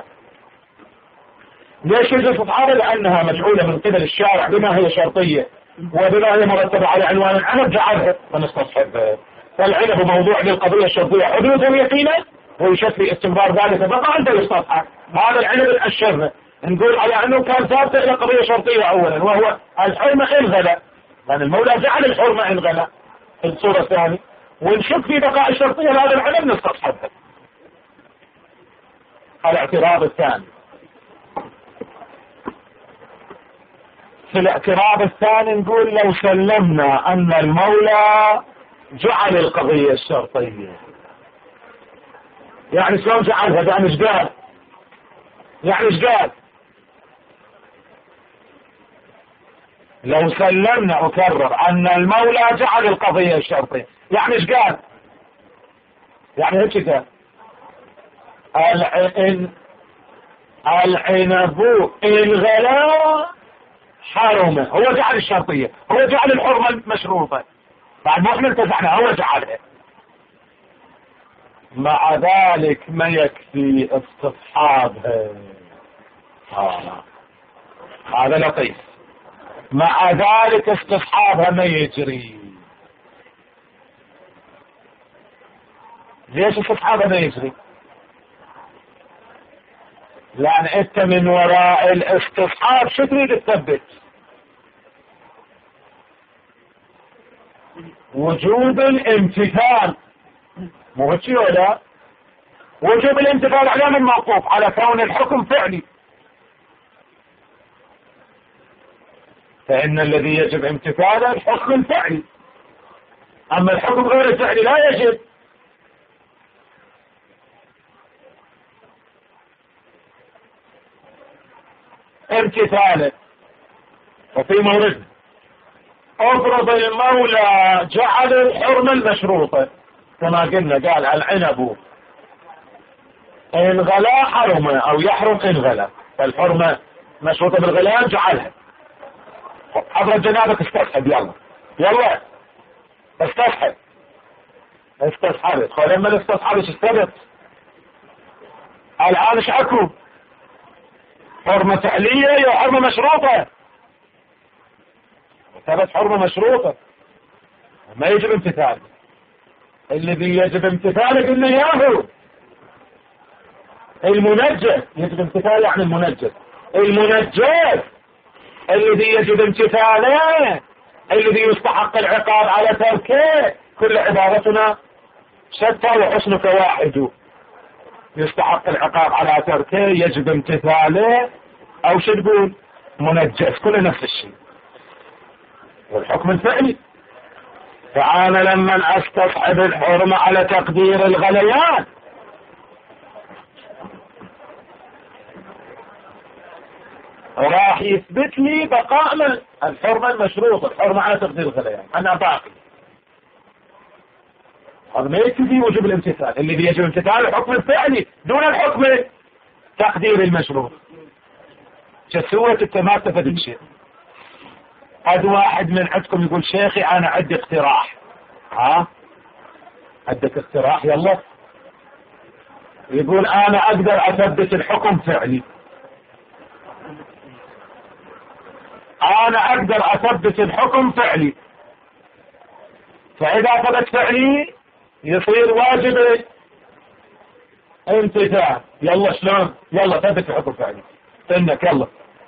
ليش الاستصحاب؟ لأنها مجعولة من قبل الشارع بما هي شرطية وبما هي مرتبة على عنوان العنب جعلها فنستصحب. فالعنب موضوع للقضية الشرطية حدوثا يقينا ويشفي استمرار ذلك بقى عند الاستصحاب. هذا العنب الأشر نقول على أنه كان ثابت إلى قضية شرطية أولا وهو الحرمة إن غلا، لأن المولى جعل الحرمة إن غلا في الصورة الثانية، ونشك في بقاء الشرطية لهذا العنب نستصحبه. الاعتراض الثاني، في الاعتراض الثاني نقول لو سلمنا أن المولى جعل القضية الشرطية، يعني شلون جعلها؟ يعني ايش قال؟ يعني ايش قال؟ لو سلمنا أكرر أن المولى جعل القضية الشرطية، يعني ايش قال؟ يعني هيك قال العنب العنب إن غلا حرمه، هو جعل الشرطية، هو جعل الحرمة المشروطة، بعد ما احنا انتزعنا هو جعلها. مع ذلك ما يكفي استصحابها. آه. هذا لطيف. مع ذلك استصحابها ما يجري. ليش استصحابها ما يجري؟ لأن انت من وراء الاستصحاب شو تريد تثبت؟ وجوب الامتثال، مو هيك ولا؟ وجوب الامتثال على من موقوف؟ على كون الحكم فعلي، فإن الذي يجب امتثاله الحكم الفعلي، أما الحكم غير الفعلي لا يجب. امتثاله. وفي مورد افرض المولى جعل الحرمة المشروطة كما قلنا، قال العنب إن غلا حرمة أو يحرم إن غلا، فالحرمة مشروطة بالغليان جعلها. حضرة جنابك استصحب، يلا يلا استصحب استصحبت. فلما الاستصحبت استبت الآن ايش اكو؟ حرمة فعلية يا حرمة مشروطة؟ ثبت حرمة مشروطة ما يجب امتثال. الذي يجب امتثاله قلنا ياهو المنجز، يجب امتثاله يعني المنجز، المنجز الذي يجب امتثاله الذي يستحق العقاب على تركه. كل عبارتنا شتى وحسنك واحد، يستحق العقاب على تركه يجب امتثاله او شو تقول منجز، كل نفس الشيء. والحكم الفعلي فأنا لما استصحب الحرمة على تقدير الغليان راح يثبت لي بقاء من الحرمة المشروطة، الحرمة على تقدير الغليان أنا باقي. هذا ما يكفي وجوب الامتثال، الذي يجب امتثال الحكم الفعلي دون الحكم تقدير المشروط. جسوة التمام تفدك شيء. قد واحد من عندكم يقول شيخي أنا عندي اقتراح. ها عندك اقتراح؟ يلا. يقول أنا أقدر أثبت الحكم فعلي، أنا أقدر أثبت الحكم فعلي، فإذا ثبت فعلي يصير واجب امتثال. يلا شلون؟ يلا ثبت الحكم فعلي. إنك يلا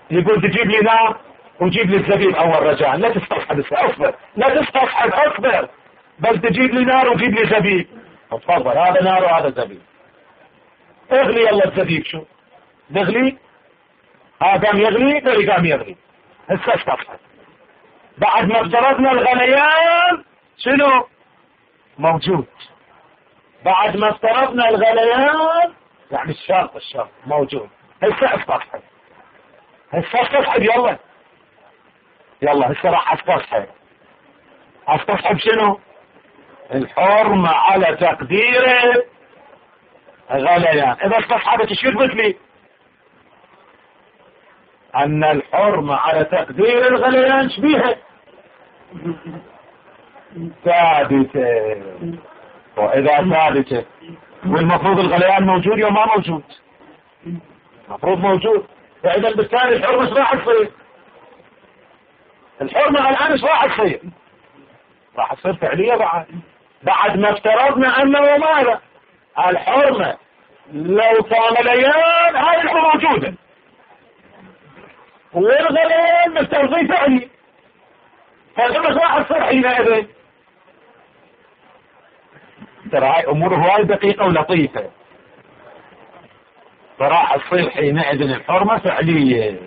يقول تجيب لي نار وجيب لي الزبيب اول رجاء، لا تستصحب اصبر، لا تستصحب اصبر، بل تجيب لي نار وجيب لي زبيب. تفضل، هذا نار وهذا زبيب. اغلي يلا الزبيب، شو نغلي؟ ها قام يغلي، غيري قام يغلي، هسه استصحب. بعد ما افترضنا الغليان شنو موجود؟ بعد ما افترضنا الغليان يعني الشرط الشرط موجود، هسه استصحب، هسه استصحب يلا يلا هسه راح استصحب. استصحب شنو؟ الحرمة على تقدير غليان. اذا استصحبت شو يثبت لي؟ ان الحرمة على تقدير الغليان شبيهة ثابتة. واذا ثابتة والمفروض الغليان موجود يوم ما موجود؟ المفروض موجود. فاذا بالتالي الحرمة ايش راح تصير؟ الحرمة الان ايش راح تصير؟ راح تصير فعلية بعد بعد ما افترضنا انه ماذا؟ الحرمة لو كان غليان هاي الحرمة موجودة، والغليان مستوفي فعلي، فاذا ايش راح تصير حينئذ؟ ترى هاي امور هواي دقيقة ولطيفة. فراح تصير حينئذ الحرمة فعلية.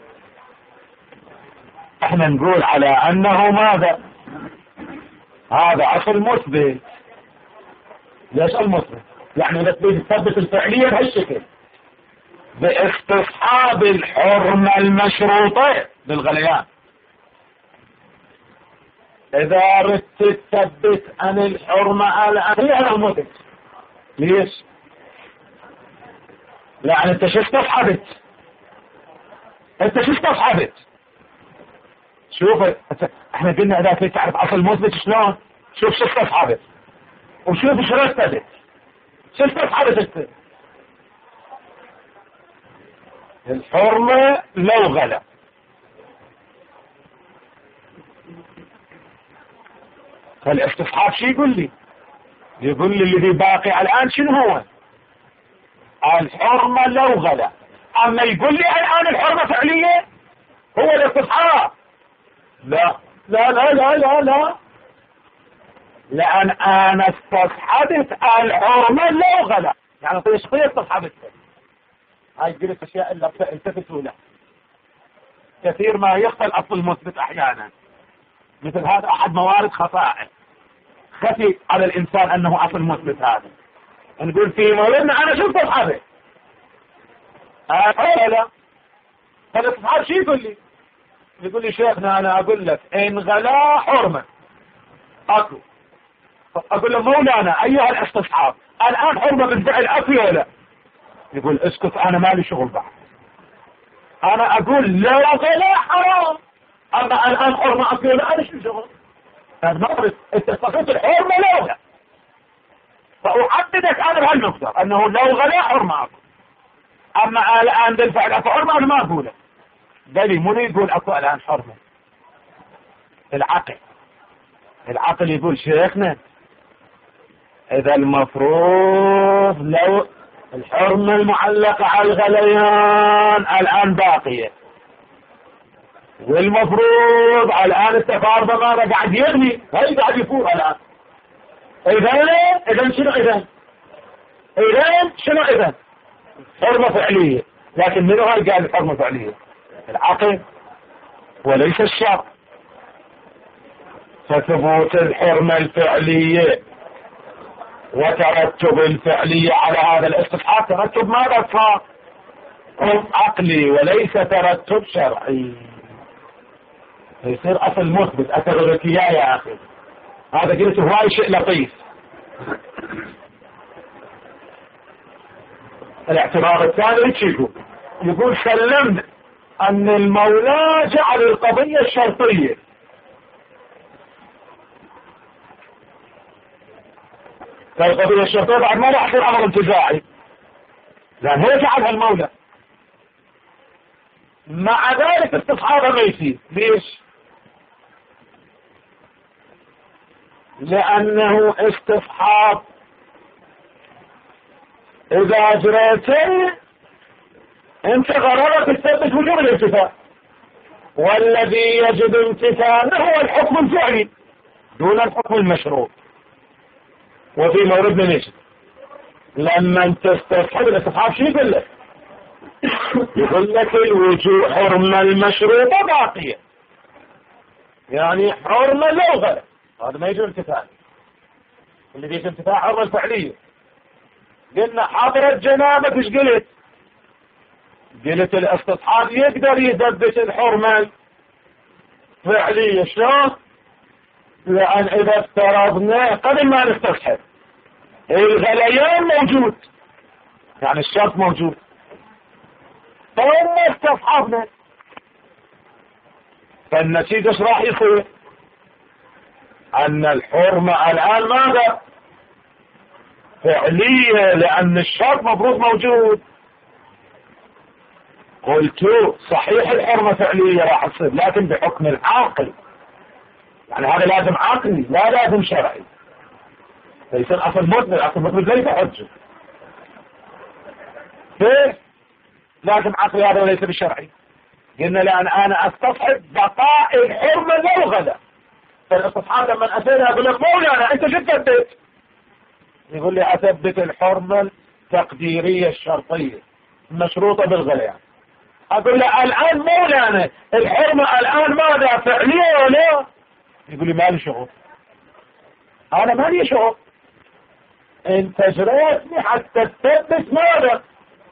احنا نقول على انه ماذا؟ هذا اصل مثبت. ليش المثبت؟ يعني اذا تريد تثبت الفعلية بهالشكل باستصحاب الحرمة المشروطة بالغليان. اذا ردت تثبت ان الحرمة الان هي المثبت. ليش؟ لان انت شو استصحبت؟ انت شو استصحبت؟ شوف احنا قلنا اذا تريد تعرف اصل مثبت شلون؟ شوف شو استصحبت وشوف شو رتبت. شو استصحبت انت؟ الحرمة لو غلا. فالاستصحاب شو يقول لي؟ يقول لي اللي باقي الان شنو هو؟ الحرمة لو غلا. اما يقول لي الان الحرمة فعلية هو الاستصحاب. لا لا لا لا لا لا لان انا استصحبت الحرمة لو غلا. يعني طيب شخصية استصحبتها. هاي قلت اشياء اللي التفتوا له. كثير ما يخطئ الاصل المثبت احيانا. مثل هذا احد موارد خطائه. خفي على الانسان انه اصل مثبت. هذا نقول في موردنا انا شو استصحبه؟ اه لا. فالاستصحاب شو يقول لي؟ يقول لي شيخنا انا اقول لك ان غلا حرمة اكو. اقول له مولانا ايها الاستصحاب الان حرمة بالفعل اكو ولا؟ يقول اسكت انا مالي شغل بعد. انا اقول لا غلا حرام، اما الان حرمة اكو ولا انا شو شغل؟ انا ما اعرف انت استخدمت الحرمة لو غلا. فاحددك انا بهالنقطة انه لو غلا حرمة اكو، اما الان بالفعل اكو حرمة انا ما اقوله. دليل منو يقول اكو الان حرمة؟ العقل. العقل يقول شيخنا اذا المفروض لو الحرمة المعلقة على الغليان الان باقية، والمفروض الان التفارض ماذا قاعد يغني، هاي قاعد يفور الان. اذا اذا شنو اذا؟ اذا شنو اذا؟ حرمة فعلية. لكن منو هاي قال الحرمة فعلية؟ العقل وليس الشرع. فثبوت الحرمة الفعلية وترتب الفعلية على هذا الاستصحاب ترتب ماذا صار؟ عقلي وليس ترتب شرعي. يصير اصل مثبت. اثبتك اياه يا اخي. هذا قلت هواي شيء لطيف. الاعتراض الثاني ايش يقول؟ يقول سلمنا ان المولى جعل القضية الشرطية. فالقضية الشرطية بعد ما راح يصير امر انتزاعي، لان هو جعلها المولى. مع ذلك استصحابها ما يصير. ليش؟ لانه استصحاب اذا جريته انت غرضك تثبت وجوب الانتفاع. والذي يجب امتثاله هو الحكم الفعلي دون الحكم المشروط. وفي موردنا ليش لما تستصحب الاستصحاب شو يقول لك؟ يقول لك الوجوب حرمة المشروطة باقية، يعني حرمة لغة، هذا ما يجب امتثال. اللي بيجب امتثال حرمة الفعلية. قلنا حضرت جنابك ايش قلت؟ قلت الاستصحاب يقدر يثبت الحرمة الفعلية. شلون؟ لأن إذا افترضنا قبل ما نستصحب الغليان موجود، يعني الشرط موجود، فلما استصحبنا فالنتيجة ايش راح يصير؟ أن الحرمة الآن ماذا؟ فعلية، لأن الشرط مفروض موجود. قلت صحيح الحرمة فعلية راح تصير، لكن بحكم العاقل، يعني هذا لازم عقلي لا لازم شرعي. ليس الأصل مثبت، الأصل مثبت ليس حجة. كيف؟ لازم عقلي هذا وليس بالشرعي. قلنا لأن أنا أستصحب بقاء الحرمة للغدا، فالاستصحاب لما أتينا أقول لك مولانا أنت شو تثبت؟ يقول لي أثبت الحرمة التقديرية الشرطية المشروطة بالغليان. أقول له الآن مولانا الحرمة الآن ماذا؟ فعلية ولا؟ يقول لي ما لي شغل. أنا ما لي شغل، أنت جريتني حتى تثبت ماذا؟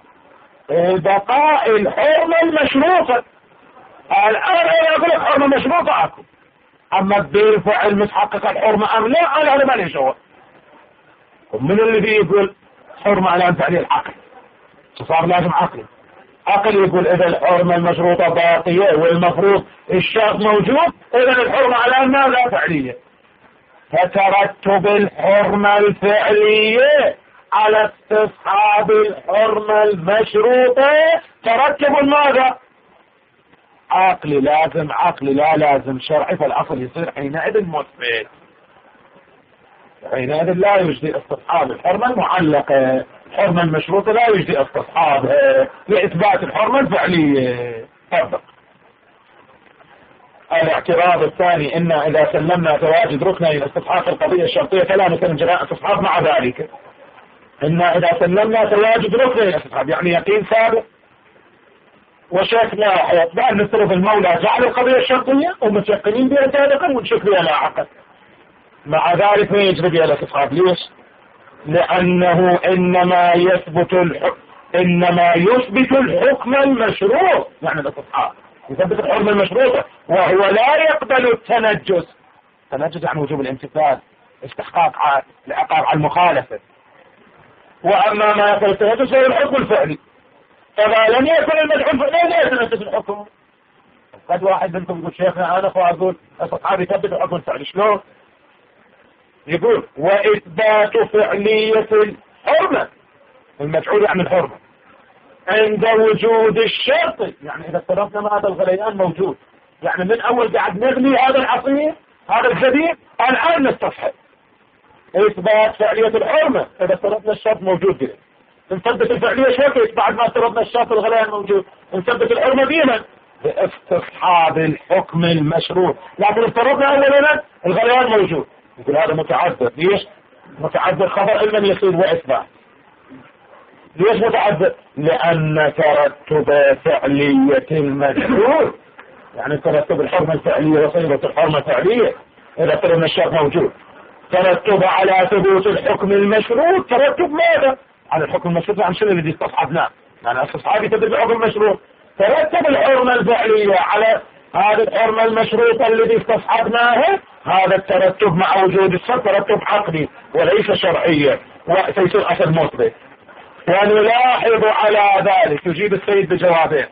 بقاء الحرمة المشروطة. الآن أنا أقول لك حرمة مشروطة أكو، أما بالفعل متحقق الحرمة أم لا أنا هذا ما لي شغل. ومن اللي بيقول حرمة الآن فعلية؟ العقل. صار لازم عقلي، عقل يقول إذا الحرمة المشروطة باقية والمفروض الشرط موجود، إذا الحرمة الآن ماذا؟ فعلية. فترتب الحرمة الفعلية على استصحاب الحرمة المشروطة ترتب ماذا؟ عقلي، لازم عقلي لا لازم شرعي، فالأصل يصير حينئذ مثبت. حينئذ لا يجدي استصحاب الحرمة المعلقة، الحرمة المشروطة لا يجدي استصحابها لإثبات الحرمة الفعلية. طبق. الاعتراض الثاني إن إذا سلمنا تواجد ركني الاستصحاب القضية الشرطية فلا نسلم جميع استصحاب مع ذلك. إن إذا سلمنا تواجد ركني الاستصحاب يعني يقين سابق وشك لاحق، بأن نفترض المولى جعل القضية الشرطية ومتيقنين بها سابقا ونشك بها لاحقا، مع ذلك ما يجري بها الاستصحاب. ليش؟ لأنه إنما يثبت الحكم، إنما يثبت الحكم المشروط، يعني الاستصحاب يثبت الحكم المشروط وهو لا يقبل التنجس. التنجس يعني وجوب الامتثال، استحقاق العقاب على المخالفة. وأما ما يقبل التنجس هو الحكم الفعلي، فما لم يكن المدعو الفعلي لا يتنجس الحكم. قد واحد منكم يقول شيخنا أنا فأقول الاستصحاب يثبت الحكم الفعلي. شلون؟ يقول وإثبات فعلية الحرمة، المفعول يعني الحرمة، عند وجود الشرط، يعني إذا افترضنا ما هذا الغليان موجود، يعني من أول قاعد نغلي هذا العصير هذا الزبيب الآن نستصحب. إثبات فعلية الحرمة إذا افترضنا الشرط موجود به، نثبت الفعلية شوكت بعد ما افترضنا الشرط الغليان موجود، نثبت الحرمة بينا باستصحاب الحكم المشروط. لكن افترضنا أولا الغليان موجود، يقول هذا متعذر. ليش؟ متعذر خبر علما يصير وإثبات. ليش متعذر؟ لأن ترتب فعلية المشروط، يعني ترتب الحرمة الفعلية وصيغة الحرمة الفعلية إذا افترضنا الشرط موجود، ترتب على ثبوت الحكم المشروط ترتب ماذا؟ على الحكم المشروط عن شنو الذي استصحبناه، يعني استصحابي تدل بالحكم المشروط، ترتب الحرمة الفعلية على هذا الحرمة المشروطة الذي استصحبناها. هذا الترتب مع وجود الشرط ترتب عقلي وليس شرعيا، وسيصير أصل مثبت. ونلاحظ على ذلك يجيب السيد بجوابين.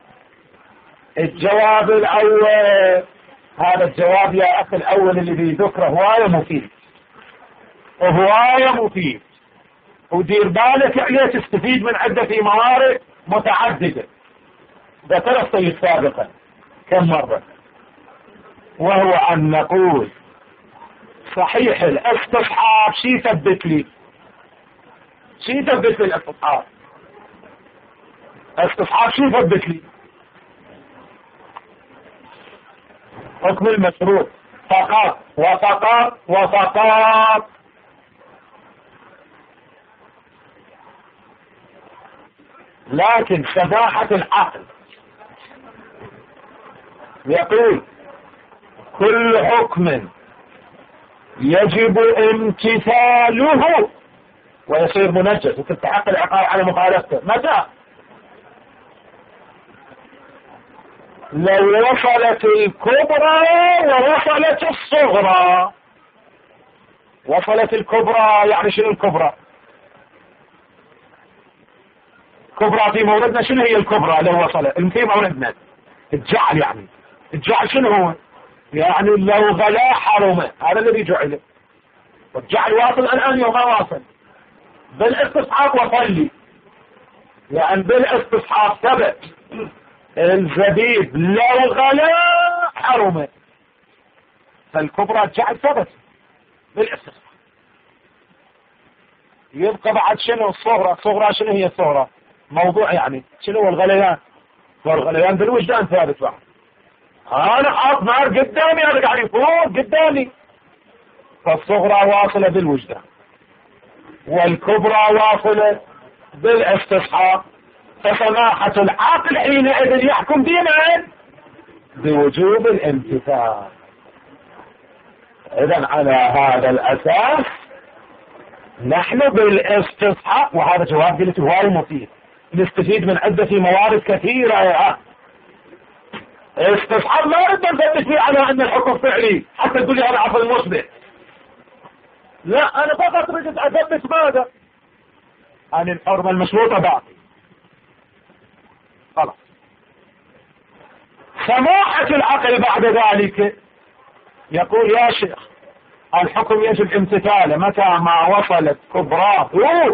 الجواب الأول، هذا الجواب يا أخي الأول اللي بيذكره هواية مفيد، هواية مفيد، ودير بالك عليه تستفيد من عدة موارد متعددة ذكر السيد سابقا كم مرة، وهو أن نقول صحيح الاستصحاب شي يثبت لي، شي يثبت لي الاستصحاب، استصحاب شي يثبت لي؟ حكم المشروط فقط وفقط وفقط. لكن سماحة العقل يقول كل حكم يجب امتثاله ويصير منجز وتستحق العقاب على مخالفته. متى؟ لو وصلت الكبرى ووصلت الصغرى. وصلت الكبرى يعني شنو الكبرى؟ كبرى في موردنا شنو هي الكبرى؟ لو وصلت في موردنا الجعل، يعني الجعل شنو هو؟ يعني لو غلا حرمه، هذا الذي جعله. والجعل واصل الآن يوم ما واصل بالاستصحاب وصل لي، يعني بالاستصحاب ثبت الزبيب لو غلا حرمه، فالكبرى الجعل ثبت بالاستصحاب. يبقى بعد شنو الصغرى؟ الصغرى شنو هي الصغرى؟ موضوع يعني شنو هو الغليان؟ والغليان بالوجدان ثابت بعد. انا حاط نار قدامي، انا قاعد يفوق قدامي، فالصغرى واصلة بالوجدان والكبرى واصلة بالاستصحاب. فسماحة العاقل حينئذ يحكم بمن؟ بوجوب الامتثال. اذا على هذا الاساس نحن بالاستصحاب، وهذا جواب قلت هواي مفيد، نستفيد من عدة موارد كثيرة. يا استصحاب ما رد نثبت فيه على ان الحكم فعلي حتى تقول لي انا عقل مثبت، لا انا فقط رجت اثبت ماذا؟ ان الحرمة المشروطة باقي. خلاص. سماحة العقل بعد ذلك يقول يا شيخ الحكم يجب امتثاله متى ما وصلت كبراه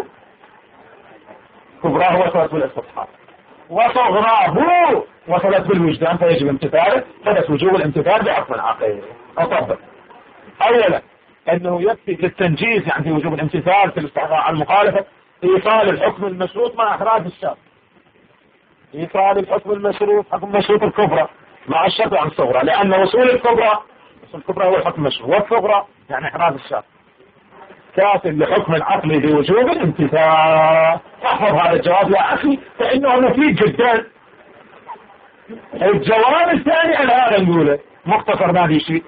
كبراه وصلت بالاستصحاب وصغراه وصلت بالوجدان فيجب امتثاله. ثبت وجوب الامتثال بحكم العقل. اطبق اولا انه يكفي للتنجيز يعني في وجوب الامتثال في الاستحقاق على المخالفه ايصال الحكم المشروط مع اخراج الشرط. ايصال الحكم المشروط حكم مشروط الكبرى مع الشرط عن الصغرى، لان وصول الكبرى وصول الكبرى هو الحكم المشروط والصغرى يعني اخراج الشرط. كاف لحكم العقل بوجوب الامتثال. احفظ هذا الجواب يا اخي فانه مفيد جدا. الجواب الثاني على هذا نقوله مختصر ما في شيء،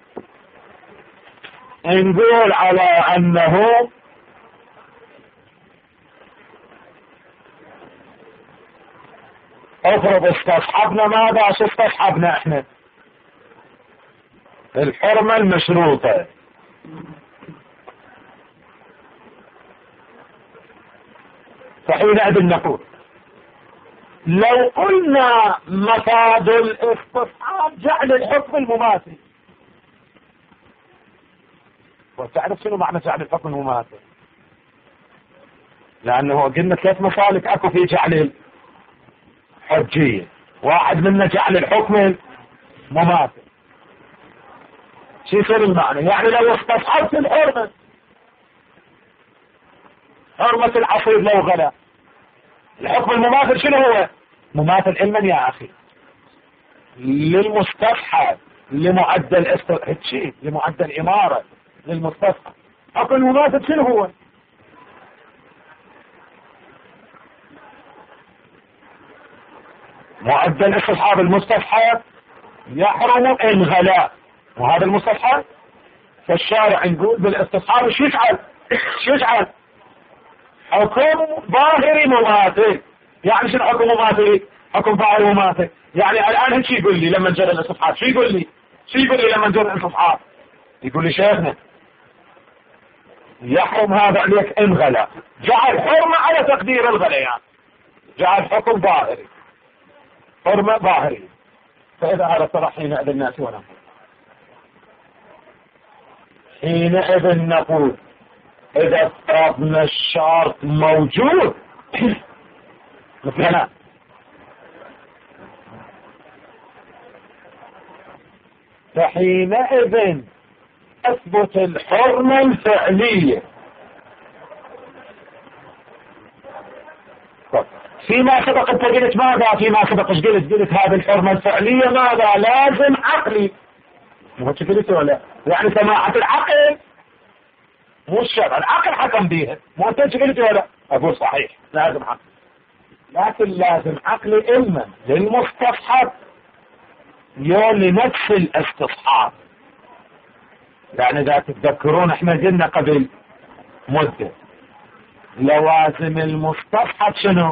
نقول على انه افرض استصحبنا ماذا؟ شو استصحبنا احنا؟ الحرمة المشروطة. فحينئذ نقول لو قلنا مفاد الاستصحاب جعل الحكم المماثل، وتعرف شنو معنى جعل الحكم المماثل؟ لانه قلنا ثلاث مسالك اكو في جعل الحجية، واحد منا جعل الحكم المماثل. شو يصير المعنى؟ يعني لو استصحبت الحرمة، حرمة العصير لو غلا، الحكم المماثل شنو هو؟ مماثل علما يا اخي للمستصحب لمعدل استشهاد لمعدل امارة للمستصحب. حكم المماثل شنو هو؟ معدل استصحاب المستصحب يحرم ان غلا، وهذا المستصحب فالشارع نقول بالاستصحاب شو يجعل؟ شو يجعل؟ حكم ظاهري مماثل. يعني شنو حكم مماثل؟ حكم ظاهري مماثل يعني الان هيك يقول لي لما نجرى الاستصحاب، شو يقول لي؟ شو يقول لي لما نجرى الاستصحاب؟ يقول لي شيخنا يحرم هذا عليك ان غلا، جعل حرمة على تقدير الغليان، جعل حكم ظاهري حرمة ظاهري. فإذا هذا صرح حينئذ الناس ونقول حينئذ نقول إذا افترضنا الشرط موجود مثلنا فحينئذ أثبت الحرمة الفعلية. فيما سبق انت قلت ماذا؟ فيما سبق قلت قلت هذه الحرمة الفعلية ماذا؟ لازم عقلي. مو شكلته ولا يعني سماحة العقل مو الشرع، العقل حكم بيها، مو انت شكلته ولا اقول صحيح لازم عقل، لكن لازم عقل اما للمستصحب يا لنفس الاستصحاب. يعني اذا تتذكرون احنا قلنا قبل مدة لوازم المستصحب شنو؟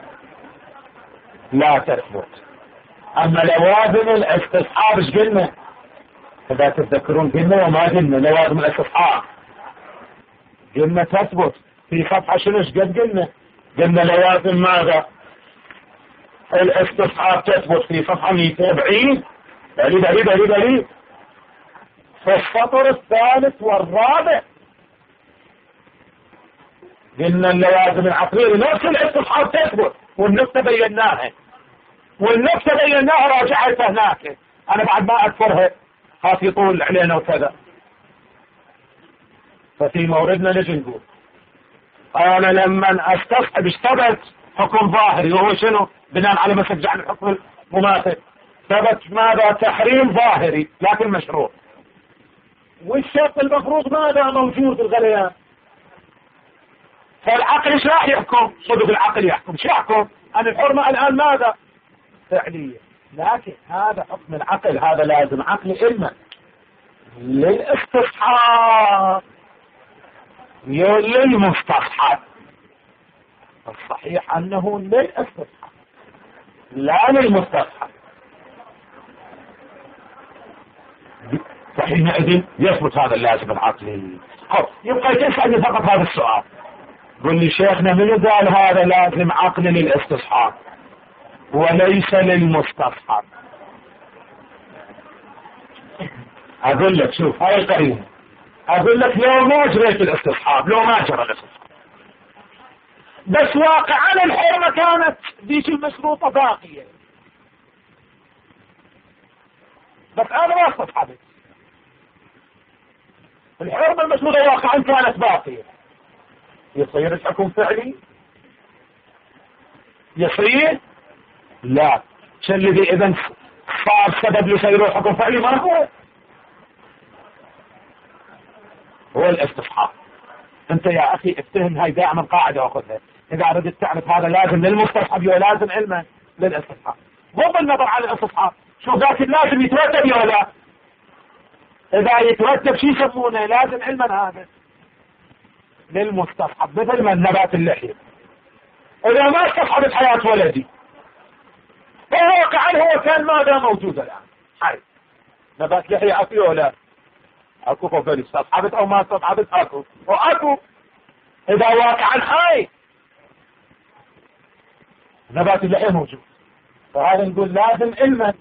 لا تثبت. اما لوازم الاستصحاب ايش قلنا؟ اذا تتذكرون قلنا وما قلنا لوازم الاستصحاب قلنا تثبت في صفحة شنو ايش قد قلنا؟ قلنا لوازم ماذا؟ الاستصحاب تثبت في صفحة مئتين وسبعين. دليل دليل دليل دليل في السطر الثالث والرابع قلنا اللوازم العقلية نفس الاستصحاب تثبت، والنقطة بيناها والنقطة بيناها راجعتها هناك. انا بعد ما اذكرها خاف يطول علينا وكذا. ففي موردنا نجي نقول انا لما استصحب اشتبت حكم ظاهري وهو شنو؟ بناء على ما سجع الحكم المماثل ثبت ماذا؟ تحريم ظاهري لكن مشروع. والشرط المفروض ماذا؟ موجود الغليان. فالعقل ايش راح يحكم؟ صدق العقل يحكم. شو يحكم؟ ان الحرمة الان ماذا؟ فعلية. لكن هذا حكم العقل، هذا لازم عقل إما للاستصحاب يا للمستصحب. الصحيح انه للاستصحاب لا للمستصحب. فحينئذ يثبت هذا اللازم العقلي. يبقى تسألني فقط هذا السؤال، قل لي شيخنا من قال هذا لازم عقل للاستصحاب وليس للمستصحب؟ اقول لك شوف هاي القرينة، اقول لك لو ما جريت الاستصحاب، لو ما جرى الاستصحاب بس واقعا الحرمة كانت ذيك المشروطة باقية، بس انا ما استصحبت الحرمة المشروطة واقعا كانت باقية، يصير الحكم فعلي؟ يصير؟ لا. شو الذي اذا صار سبب ليصير الحكم فعلي؟ ما هو هو الاستصحاب. انت يا اخي افتهم هاي دائما قاعدة واخذها، اذا اردت تعرف هذا لازم للمستصحب ولازم علما للاستصحاب، بغض النظر عن الاستصحاب. شو ذاك لازم يترتب يا لا؟ اذا يترتب شو يسمونه؟ لازم علما هذا للمستصحب. مثل ما نبات اللحية اذا ما استصحبت حياة ولدي فواقعا هو كان ماذا موجود الان؟ حي نبات لحية اكو ولا اكو؟ فبالي استصحبت او ما استصحبت اكو واكو. اذا واقعا حي نبات اللحية موجود، فهذا نقول لازم علما.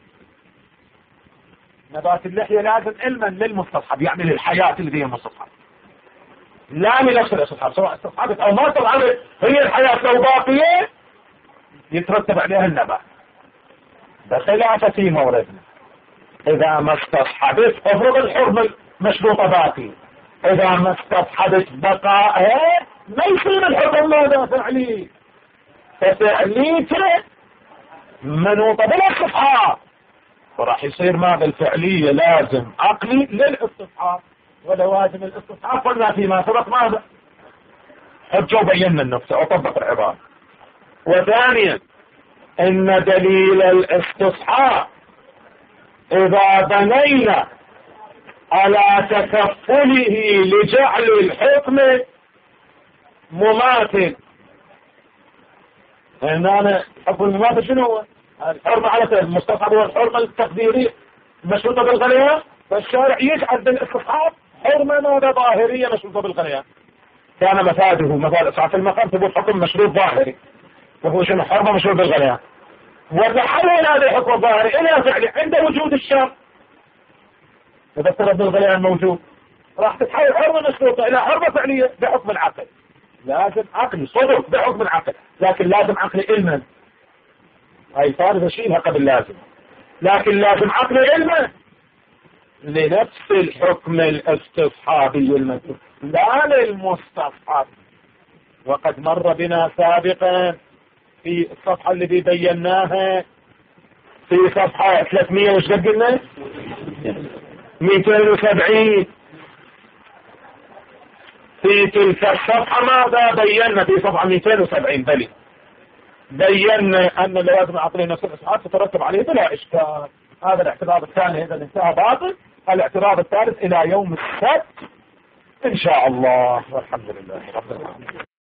نبات اللحية لازم علما للمستصحب، يعني للحياة اللي هي المستصحب، لا لنفس الاستصحاب سواء استصحبت او ما استصحبت، هي الحياة لو باقية يترتب عليها النبات. بخلاف في موردنا اذا ما استصحبت افرض الحرمة مشروطة باقي، اذا ما استصحبت بقائها ما يصير الحكم ماذا؟ فعلي. ففعليته منوطة بالاستصحاب، وراح يصير ماذا؟ الفعلية لازم عقلي للاستصحاب ولوازم الاستصحاب قلنا فيما سبق ماذا؟ حجة وبينا النقطة وطبق العبارة. وثانيا ان دليل الاستصحاب اذا بنينا على تكفله لجعل الحكم مماثل. لان انا حكم المماثل شنو هو؟ الحرمة على المستصحب هو الحرمة التقديرية مشروطة بالغليان، فالشارع يجعل بالاستصحاب حرمة ماذا؟ ظاهرية مشروطة بالغليان. كان مفاده مفاد اسعاف المقام ثبوت حكم مشروط ظاهري وهو شنو؟ حرمة مشروط بالغليان. وتحول هذا الحكم الظاهري الى فعلي عند وجود الشرط. اذا افترض بالغليان موجود راح تتحول حرمة مشروطة الى حرمة فعلية بحكم العقل. لازم عقلي صدق بحكم العقل، لكن لازم عقلي علما. هاي فارغة شيلها قبل لازم، لكن لازم عقلي علما لنفس الحكم الاستصحابي المذكور لا للمستصحب. وقد مر بنا سابقا في الصفحة التي بيناها في صفحة ثلاثمية وش قلنا؟ مئتين وسبعين. في تلك الصفحة ماذا بينا؟ في صفحة مئتين وسبعين بلي بينا أن اللوازم العقلية نفس الإصحاب تترتب عليه بلا إشكال. هذا الاعتراض الثاني إذا انتهى باطل. الاعتراض الثالث إلى يوم السبت إن شاء الله، والحمد لله رب العالمين.